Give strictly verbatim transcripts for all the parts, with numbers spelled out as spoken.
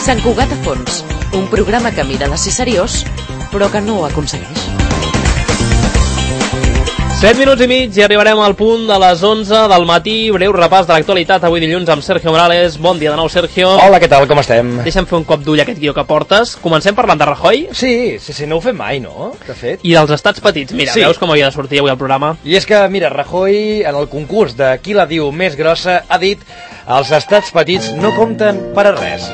Sant Cugat a fons, un programa que mira de ser seriós, però que no ho aconsegueix. set minuts i mig i arribarem al punt de les onze del matí. Breu repàs de l'actualitat avui dilluns amb Sergio Morales. Bon dia de nou, Sergio. Hola, què tal? Com estem? Deixa'm fer un cop d'ull a aquest guió que portes. Comencem parlant de Rajoy. Sí, sí, sí, no ho fem mai, no? De fet. I dels estats petits. Mira, sí. Veus com havia de sortir avui el programa? I és que, mira, Rajoy, en el concurs de qui la diu més grossa, ha dit els estats petits no compten per a res.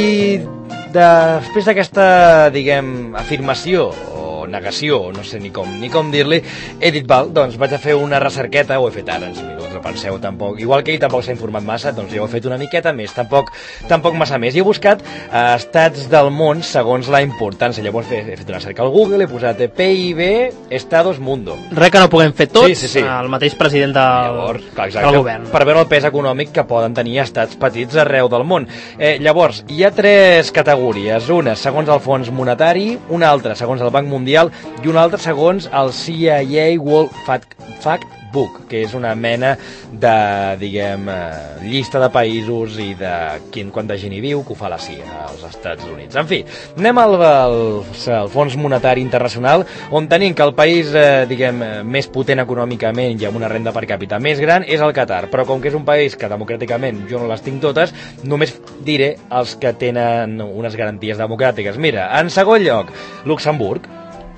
I després d'aquesta, diguem, afirmació negació, no sé ni com ni com dir-li, he dit, val, doncs vaig a fer una recerqueta, ho he fet ara, ens minuts, no penseu tampoc, igual que ell tampoc s'ha informat massa, doncs jo ho he fet una miqueta més, tampoc tampoc massa més, i he buscat eh, estats del món segons la importància, llavors he, he fet una recerca al Google, he posat P I B, Estados Mundo. Res que no puguem fer tots, sí, sí, sí. El mateix president del, llavors, clar, exacte, del govern. Per veure el pes econòmic que poden tenir estats petits arreu del món. Eh, llavors, hi ha tres categories, una segons el Fons Monetari, una altra segons el Banc Mundial i un altre segons el C I A World Fact, Fact Book, que és una mena de, diguem, llista de països i de quin, quanta gent hi viu, que ho fa la C I A als Estats Units. En fi, anem al, al, al Fons Monetari Internacional, on tenim que el país, eh, diguem, més potent econòmicament i amb una renda per càpita més gran és el Qatar, però com que és un país que democràticament jo no les tinc totes, només diré els que tenen unes garanties democràtiques. Mira, en segon lloc, Luxemburg,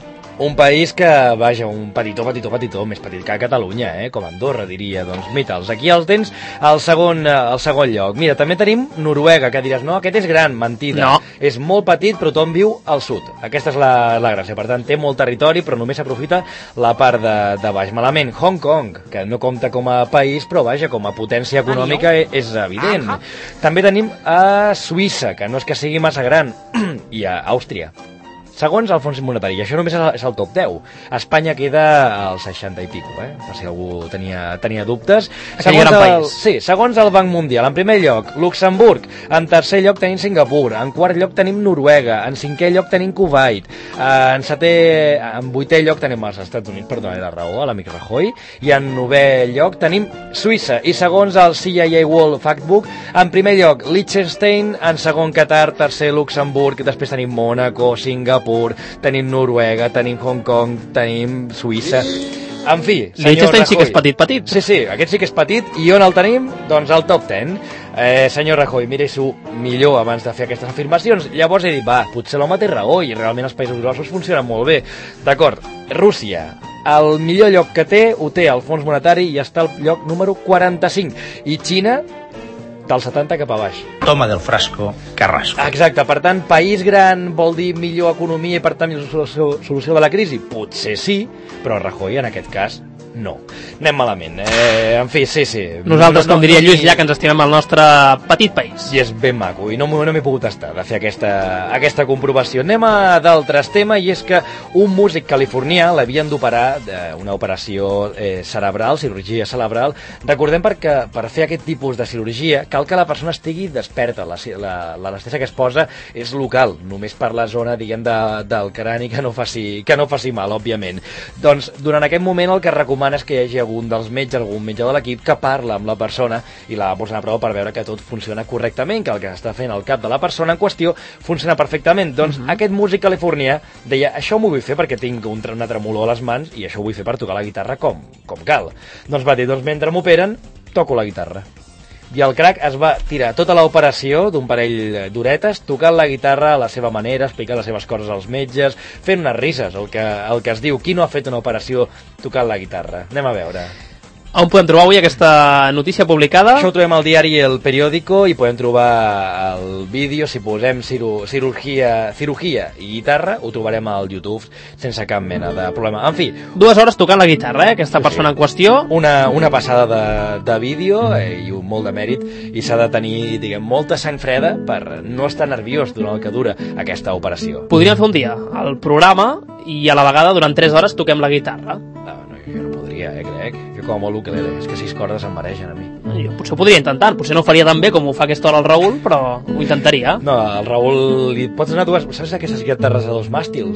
un país que, vaja, un petitó, petitó, petitó, més petit que Catalunya, eh? Com Andorra, diria. Doncs mita'ls, aquí els tens al segon, al segon lloc. Mira, també tenim Noruega, que diràs, no, aquest és gran, mentida. No. És molt petit, però tothom viu al sud. Aquesta és la, la gràcia. Per tant, té molt territori, però només s'aprofita la part de, de baix. Malament, Hong Kong, que no compta com a país, però, vaja, com a potència econòmica és evident. Uh -huh. També tenim a Suïssa, que no és que sigui massa gran, i a Àustria. Segons el Fons Monetari, i això només és el top deu. Espanya queda al seixanta i pico, eh? Per si algú tenia, tenia dubtes. Segons el, sí, segons el Banc Mundial, en primer lloc, Luxemburg. En tercer lloc tenim Singapur. En quart lloc tenim Noruega. En cinquè lloc tenim Kuwait. En setè, en vuitè lloc tenim els Estats Units, per donar la raó a l'amic Rajoy. I en novè lloc tenim Suïssa. I segons el C I A World Factbook, en primer lloc Liechtenstein, en segon Qatar, tercer Luxemburg, després tenim Mònaco, Singapur, tenim Noruega, tenim Hong Kong, tenim Suïssa. En fi, senyor Liechtenstein Rajoy, sí que és petit, petit. Sí, sí, aquest sí que és petit. I on el tenim? Doncs al top deu. Eh, senyor Rajoy, miri-s'ho millor abans de fer aquestes afirmacions. Llavors he dit, va, potser l'home té raó i realment els països grossos funcionen molt bé. D'acord, Rússia, el millor lloc que té, ho té al Fons Monetari i està al lloc número quaranta-cinc. I Xina, del setanta cap a baix. Toma del frasco, carrasco. Exacte, per tant, país gran vol dir millor economia i per tant solució, solució de la crisi? Potser sí, però Rajoy en aquest cas no. Anem malament. Eh, en fi, sí, sí. Nosaltres, no, no, com diria no, Lluís, ja que ens estimem el nostre petit país. I és ben maco, i no, no m'he pogut estar de fer aquesta, aquesta comprovació. Anem a d'altres temes, i és que un músic californià l'havien d'operar d'una operació eh, cerebral, cirurgia cerebral. Recordem perquè per fer aquest tipus de cirurgia cal que la persona estigui desperta. L'anestèsia que es posa és local, només per la zona, diguem, de, del crani que no faci, que no faci mal, òbviament. Doncs, durant aquest moment el que recomana és que hi hagi algun dels metges, algun metge de l'equip que parla amb la persona i la va posant a prova per veure que tot funciona correctament, que el que està fent el cap de la persona en qüestió funciona perfectament. Doncs uh -huh. aquest músic californià deia, això m'ho vull fer perquè tinc un, una tremolor a les mans i això ho vull fer per tocar la guitarra com, com cal. Doncs va dir, doncs mentre m'operen, toco la guitarra. I el crac es va tirar tota l'operació d'un parell d'horetes tocant la guitarra a la seva manera, explicant les seves coses als metges, fent unes rises, el que, el que es diu, qui no ha fet una operació tocant la guitarra? Anem a veure. On podem trobar avui aquesta notícia publicada? Això ho trobem al diari El Periódico i podem trobar el vídeo, si posem ciru, cirurgia, cirurgia i guitarra, ho trobarem al YouTube sense cap mena de problema. En fi, dues hores tocant la guitarra, eh? Aquesta persona sí. en qüestió. Una, una passada de, de vídeo eh, i un molt de mèrit, i s'ha de tenir, diguem, molta sang freda per no estar nerviós durant el que dura aquesta operació. Podríem fer un dia el programa i a la vegada durant tres hores toquem la guitarra. No, no, jo no podria, eh, crec. Jo com a molt ukelele, és que sis cordes em mereixen a mi. Jo potser ho podria intentar, potser no ho faria tan bé com ho fa aquesta hora el Raül, però ho intentaria. No, al Raül li pots anar dues... Saps aquestes guitarres a dos màstils?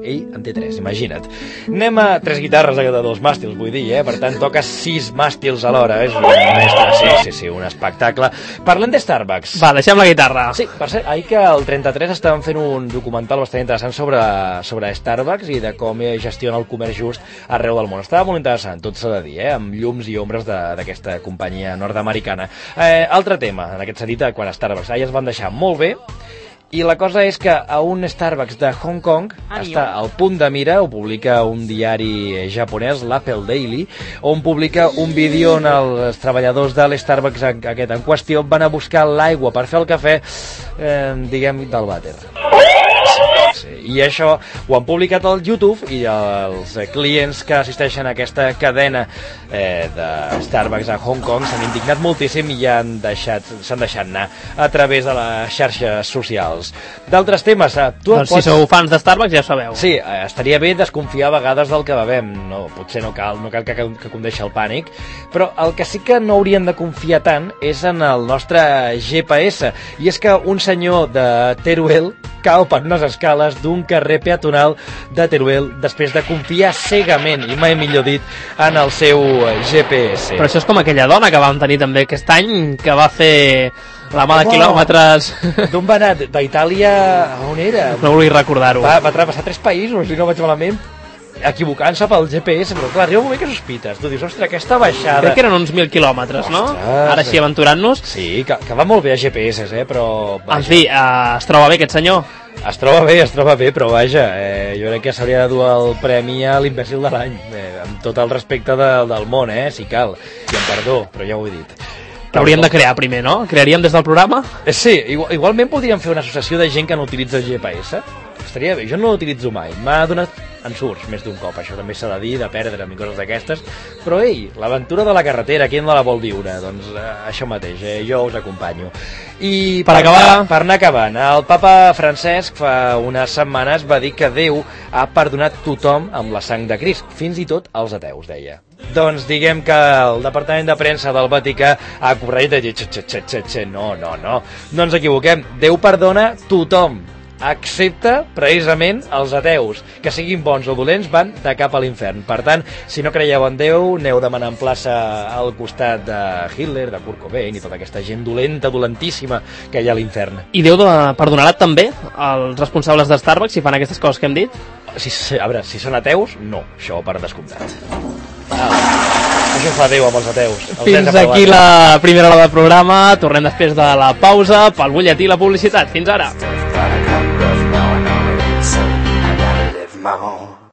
ell en té tres, imagina't. Anem a tres guitarres de dos màstils, vull dir, eh? Per tant, toca sis màstils alhora, és un mestre, sí, sí, sí, un espectacle. Parlem de Starbucks. Va, deixem la guitarra. Sí, per cert, ahir que al trenta-tres estaven fent un documental bastant interessant sobre, sobre Starbucks i de com gestiona el comerç just arreu del món. Estava molt interessant, tot s'ha de dir, eh? Amb llums i ombres d'aquesta companyia nord-americana. Eh, altre tema, en aquest sentit, quan a Starbucks, ahir es van deixar molt bé, i la cosa és que a un Starbucks de Hong Kong ah, està al punt de mira, ho publica un diari japonès, l'Apple Daily, on publica un vídeo on els treballadors de l'Starbucks aquest en qüestió van a buscar l'aigua per fer el cafè, eh, diguem, del vàter. Sí, i això ho han publicat al YouTube i els clients que assisteixen a aquesta cadena eh, de Starbucks a Hong Kong s'han indignat moltíssim i ja han deixat, s'han deixat anar a través de les xarxes socials. D'altres temes, tu doncs pots... si sou fans de Starbucks ja ho sabeu. Sí, estaria bé desconfiar a vegades del que bevem, no, potser no cal, no cal que, que condeixi el pànic, però el que sí que no hauríem de confiar tant és en el nostre G P S, i és que un senyor de Teruel cau per unes escales d'un carrer peatonal de Teruel després de confiar cegament, i mai millor dit, en el seu G P S. Però això és com aquella dona que vam tenir també aquest any, que va fer la mà de oh, quilòmetres. D'on va anar? D'Itàlia a on era? No vull recordar-ho. Va, va travessar tres països, si no vaig malament, equivocant-se pel G P S, però clar, arriba un moment que sospites. Tu dius, ostres, aquesta baixada... Crec que eren uns mil quilòmetres, no? Ara sí, aventurant-nos. Sí, que, que va molt bé a G P S, eh, però... Vaja. En fi, eh, es troba bé aquest senyor? Es troba bé, es troba bé, però vaja, eh, jo crec que s'hauria de dur el premi a l'imbècil de l'any, eh, amb tot el respecte de, del món, eh, si cal, i amb perdó, però ja ho he dit. L'hauríem de crear primer, no? Crearíem des del programa? Eh, sí, igual, igualment podríem fer una associació de gent que no utilitza el G P S. Estaria bé, jo no l'utilitzo mai, m'ha donat ensurts més d'un cop, això també s'ha de dir, de perdre'm i coses d'aquestes, però ei, l'aventura de la carretera, qui no la vol viure? Doncs eh, això mateix, eh, jo us acompanyo. I per, per acabar... Per anar acabant, el papa Francesc fa unes setmanes va dir que Déu ha perdonat tothom amb la sang de Crist, fins i tot els ateus, deia. Doncs diguem que el Departament de Premsa del Vaticà ha corregit i dit, xe, xe, xe, xe, no, no, no, no ens equivoquem, Déu perdona tothom, excepte precisament els ateus, que siguin bons o dolents van de cap a l'infern. Per tant, si no creieu en Déu, aneu demanant plaça al costat de Hitler, de Kurt Cobain i tota aquesta gent dolenta, dolentíssima que hi ha a l'infern. I Déu perdonarà també els responsables de Starbucks si fan aquestes coses que hem dit? Si, a veure, si són ateus, no, això per descomptat. Ah, això fa Déu amb els ateus. Els Fins aquí la primera hora del programa. Tornem després de la pausa pel butlletí i la publicitat. Fins ara.